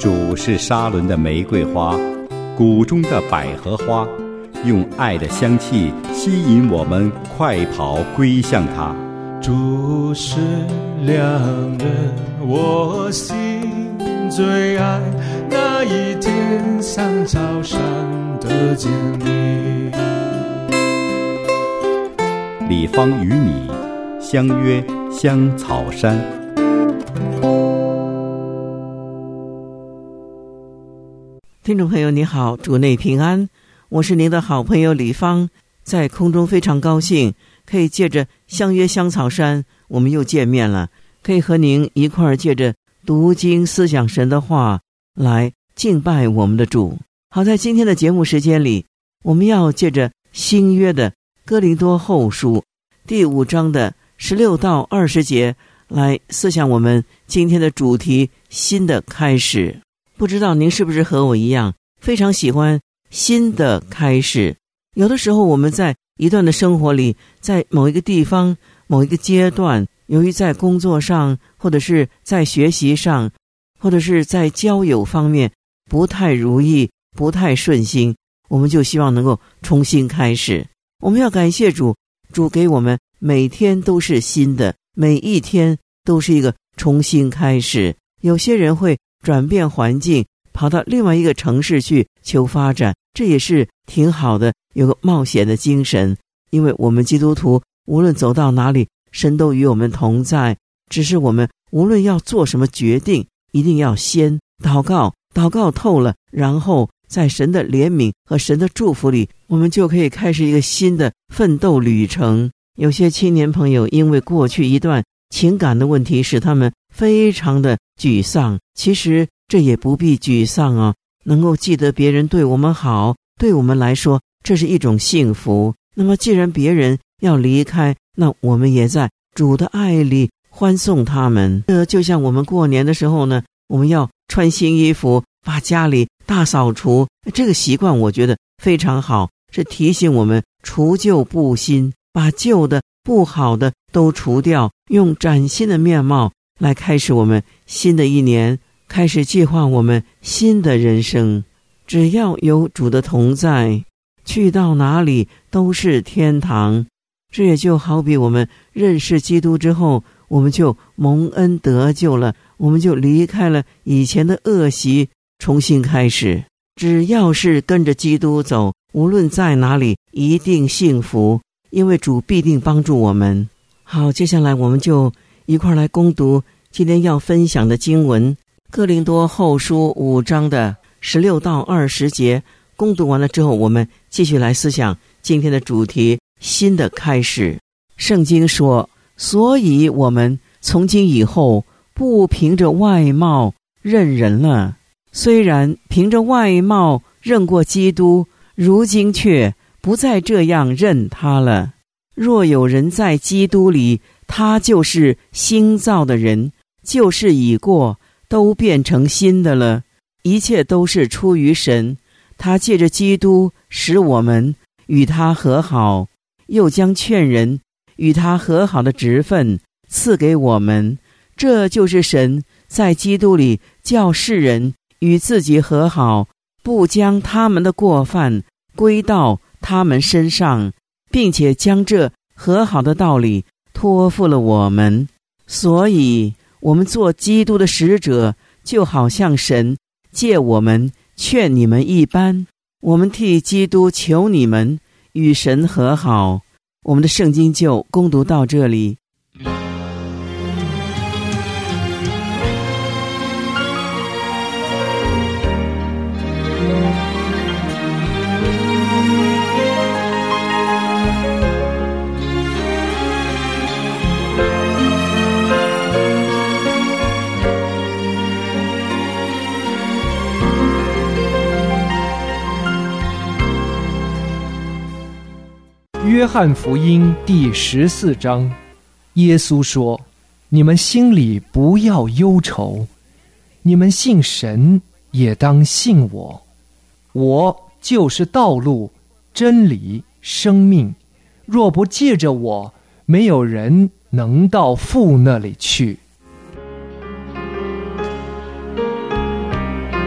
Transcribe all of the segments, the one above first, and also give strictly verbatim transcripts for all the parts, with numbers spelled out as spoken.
主是沙伦的玫瑰花，谷中的百合花，用爱的香气吸引我们快跑归向他。 主是良人，我心最爱，那一天像草上的坚立。 李芳与你相约香草山。 听众朋友你好，主内平安，我是您的好朋友李芳，在空中非常高兴可以借着相约香草山我们又见面了，可以和您一块儿借着读经思想神的话来敬拜我们的主。好，在今天的节目时间里，我们要借着新约的哥林多后书第五章的十六到二十节来思想我们今天的主题，新的开始。不知道您是不是和我一样非常喜欢新的开始。有的时候我们在一段的生活里，在某一个地方某一个阶段，由于在工作上或者是在学习上或者是在交友方面不太如意不太顺心，我们就希望能够重新开始。我们要感谢主，主给我们每天都是新的，每一天都是一个重新开始。有些人会转变环境，跑到另外一个城市去求发展，这也是挺好的，有个冒险的精神。因为我们基督徒无论走到哪里，神都与我们同在，只是我们无论要做什么决定，一定要先祷告，祷告透了，然后在神的怜悯和神的祝福里，我们就可以开始一个新的奋斗旅程。有些青年朋友因为过去一段情感的问题使他们非常的沮丧，其实这也不必沮丧啊，能够记得别人对我们好，对我们来说这是一种幸福。那么既然别人要离开，那我们也在主的爱里欢送他们。这就像我们过年的时候呢，我们要穿新衣服，把家里大扫除，这个习惯我觉得非常好，是提醒我们除旧布新，把旧的不好的都除掉，用崭新的面貌来开始我们新的一年，开始计划我们新的人生。只要有主的同在，去到哪里都是天堂。这也就好比我们认识基督之后，我们就蒙恩得救了，我们就离开了以前的恶习，重新开始。只要是跟着基督走，无论在哪里一定幸福，因为主必定帮助我们。好，接下来我们就一块来攻读今天要分享的经文，哥林多后书五章的十六到二十节。攻读完了之后，我们继续来思想今天的主题，新的开始。圣经说，所以我们从今以后不凭着外貌认人了，虽然凭着外貌认过基督，如今却不再这样认他了。若有人在基督里，他就是新造的人，旧事已过，都变成新的了。一切都是出于神，他借着基督使我们与他和好，又将劝人与他和好的职分赐给我们。这就是神在基督里叫世人与自己和好，不将他们的过犯归到他们身上，并且将这和好的道理托付了我们。所以我们做基督的使者，就好像神借我们劝你们一般，我们替基督求你们与神和好。我们的圣经就攻读到这里。 约翰福音第十四章，耶稣说：你们心里不要忧愁，你们信神也当信我。我就是道路、真理、生命，若不借着我，没有人能到父那里去。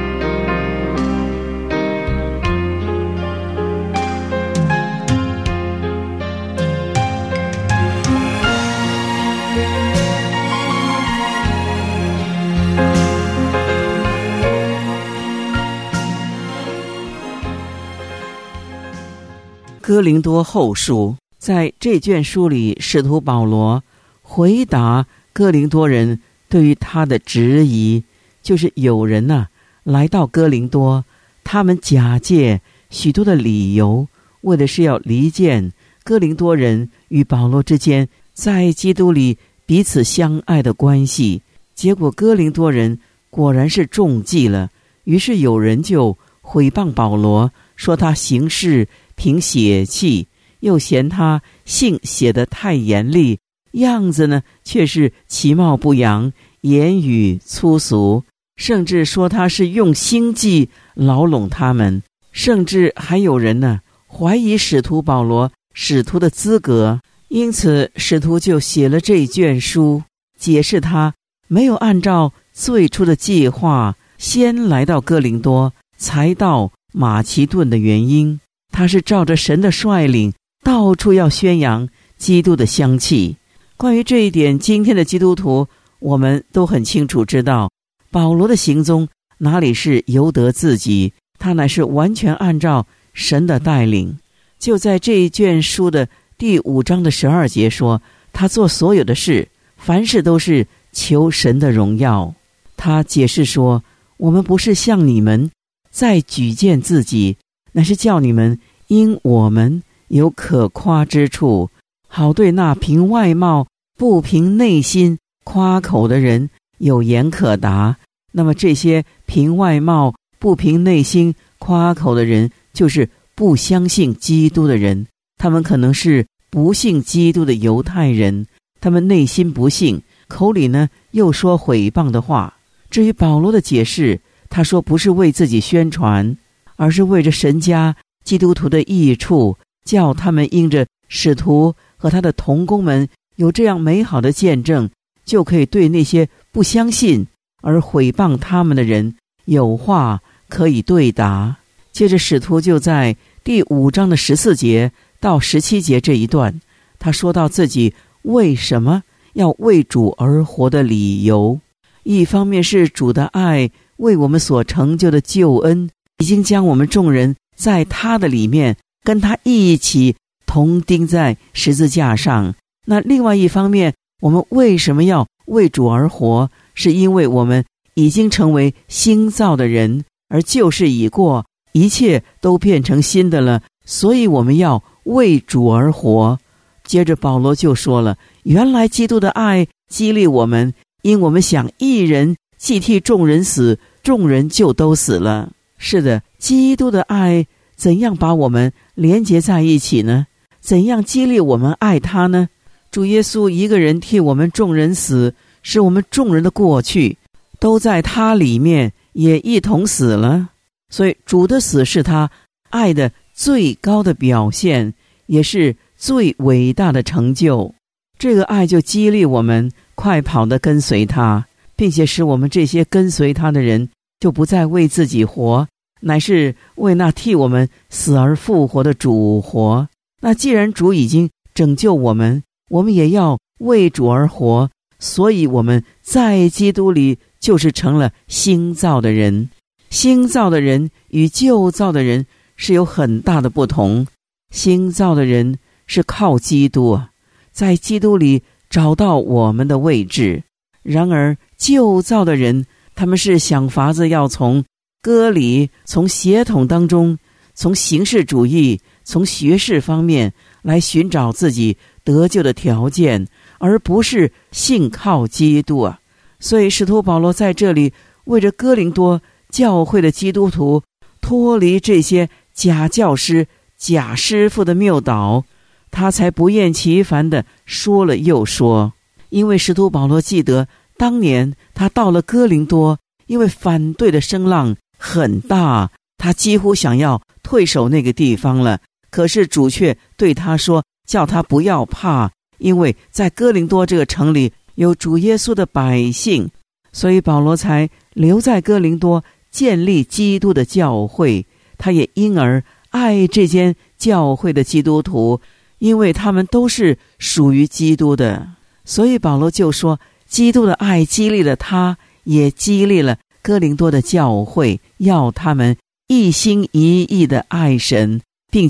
哥林多后书，在这卷书里，使徒保罗回答哥林多人对于他的质疑，就是有人呐、啊、来到哥林多，他们假借许多的理由，为的是要离间哥林多人与保罗之间在基督里彼此相爱的关系。结果哥林多人果然是中计了，于是有人就毁谤保罗，说他行事凭血气，又嫌他信写得太严厉，样子呢却是其貌不扬，言语粗俗，甚至说他是用心计牢笼他们，甚至还有人呢怀疑使徒保罗使徒的资格。因此使徒就写了这卷书，解释他没有按照最初的计划先来到哥林多，才到马其顿的原因。他是照着神的率领，到处要宣扬基督的香气。关于这一点，今天的基督徒我们都很清楚知道，保罗的行踪哪里是由得自己，他乃是完全按照神的带领。就在这一卷书的第五章的十二节说，他做所有的事，凡事都是求神的荣耀。他解释说，我们不是向你们再举荐自己，乃是叫你们因我们有可夸之处，好对那凭外貌不凭内心夸口的人有言可答。那么这些凭外貌不凭内心夸口的人，就是不相信基督的人。他们可能是不信基督的犹太人，他们内心不信，口里呢又说毁谤的话。至于保罗的解释，他说不是为自己宣传，而是为着神家基督徒的益处，叫他们因着使徒和他的同工们有这样美好的见证，就可以对那些不相信而毁谤他们的人有话可以对答。接着使徒就在第五章的十四节到十七节这一段，他说到自己为什么要为主而活的理由。一方面是主的爱为我们所成就的救恩，已经将我们众人在他的里面跟他一起同钉在十字架上。那另外一方面，我们为什么要为主而活，是因为我们已经成为新造的人，而旧事已过，一切都变成新的了，所以我们要为主而活。接着保罗就说了，原来基督的爱激励我们，因我们想一人既替众人死，众人就都死了。是的，基督的爱怎样把我们连结在一起呢？怎样激励我们爱他呢？主耶稣一个人替我们众人死，使我们众人的过去都在他里面也一同死了。所以主的死是他爱的最高的表现，也是最伟大的成就。这个爱就激励我们快跑地跟随他，并且使我们这些跟随他的人就不再为自己活，乃是为那替我们死而复活的主活。那既然主已经拯救我们，我们也要为主而活，所以我们在基督里就是成了新造的人。新造的人与旧造的人是有很大的不同。新造的人是靠基督啊，在基督里找到我们的位置。然而旧造的人，他们是想法子要从割礼，从血统当中，从形式主义，从学识方面来寻找自己得救的条件，而不是信靠基督啊。所以使徒保罗在这里为着哥林多教会的基督徒脱离这些假教师、假师傅的谬导，他才不厌其烦地说了又说。因为使徒保罗记得当年他到了哥林多，因为反对的声浪很大，他几乎想要退守那个地方了。可是主却对他说，叫他不要怕，因为在哥林多这个城里有主耶稣的百姓，所以保罗才留在哥林多建立基督的教会。他也因而爱这间教会的基督徒，因为他们都是属于基督的。所以保罗就说，基督的爱激励了他，也激励了哥林多的教会，要他们一心一意的爱神，并且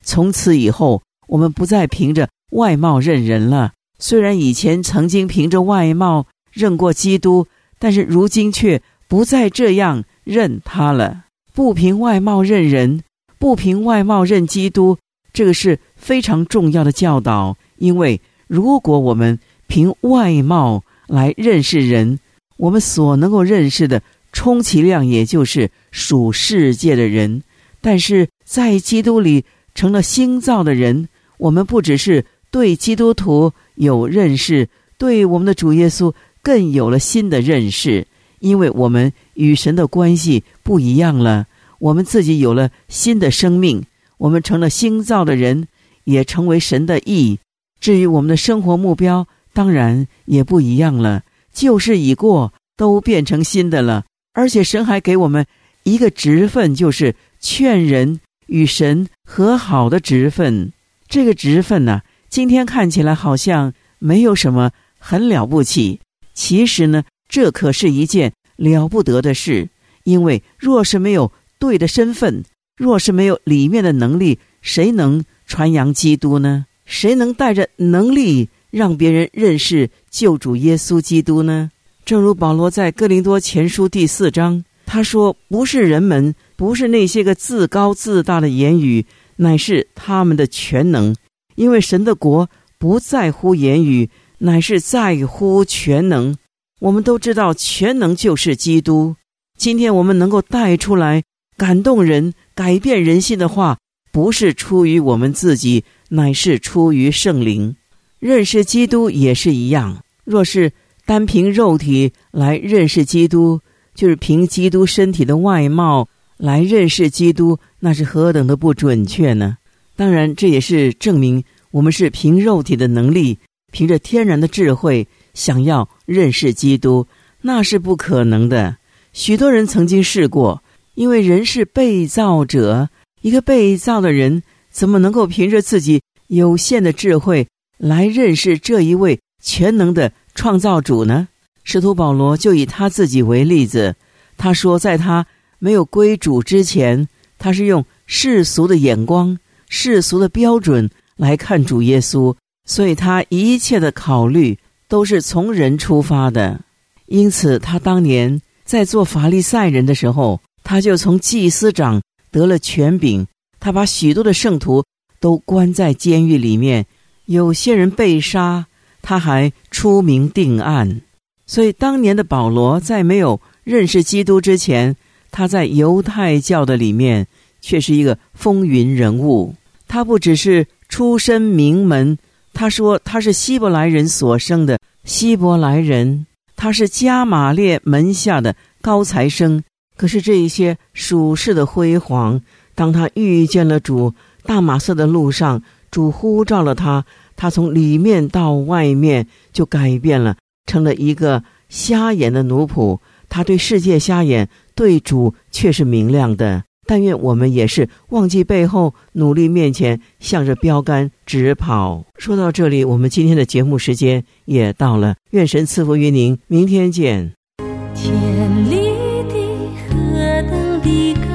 从此以后，我们不再凭着外貌认人了。虽然以前曾经凭着外貌认过基督，但是如今却不再这样认他了。不凭外貌认人，不凭外貌认基督，这个是非常重要的教导。因为如果我们凭外貌来认识人，我们所能够认识的充其量也就是属世界的人。但是在基督里成了新造的人，我们不只是对基督徒有认识，对我们的主耶稣更有了新的认识。因为我们与神的关系不一样了，我们自己有了新的生命，我们成了新造的人，也成为神的义。至于我们的生活目标，当然也不一样了，旧事已过，都变成新的了。而且神还给我们一个职分，就是劝人与神和好的职分。这个职分呢、啊，今天看起来好像没有什么很了不起，其实呢，这可是一件了不得的事。因为若是没有对的身份，若是没有里面的能力，谁能传扬基督呢？谁能带着能力让别人认识救主耶稣基督呢？正如保罗在哥林多前书第四章，他说，不是人们，不是那些个自高自大的言语，乃是他们的全能。因为神的国不在乎言语，乃是在乎全能。我们都知道全能就是基督。今天我们能够带出来感动人、改变人心的话，不是出于我们自己，乃是出于圣灵。认识基督也是一样，若是单凭肉体来认识基督，就是凭基督身体的外貌来认识基督，那是何等的不准确呢？当然这也是证明我们是凭肉体的能力，凭着天然的智慧想要认识基督，那是不可能的。许多人曾经试过，因为人是被造者，一个被造的人怎么能够凭着自己有限的智慧来认识这一位全能的创造主呢？使徒保罗就以他自己为例子，他说在他没有归主之前，他是用世俗的眼光、世俗的标准来看主耶稣，所以他一切的考虑都是从人出发的。因此他当年在做法利赛人的时候，他就从祭司长得了权柄，他把许多的圣徒都关在监狱里面，有些人被杀，他还出名定案。所以当年的保罗在没有认识基督之前，他在犹太教的里面却是一个风云人物。他不只是出身名门，他说他是希伯来人所生的希伯来人，他是加玛列门下的高材生。可是这一些属世的辉煌，当他遇见了主，大马色的路上，主呼召了他，他从里面到外面就改变了，成了一个瞎眼的奴仆。他对世界瞎眼，对主却是明亮的。但愿我们也是忘记背后，努力面前，向着标杆直跑。说到这里，我们今天的节目时间也到了，愿神赐福于您，明天见。 天里的何等的歌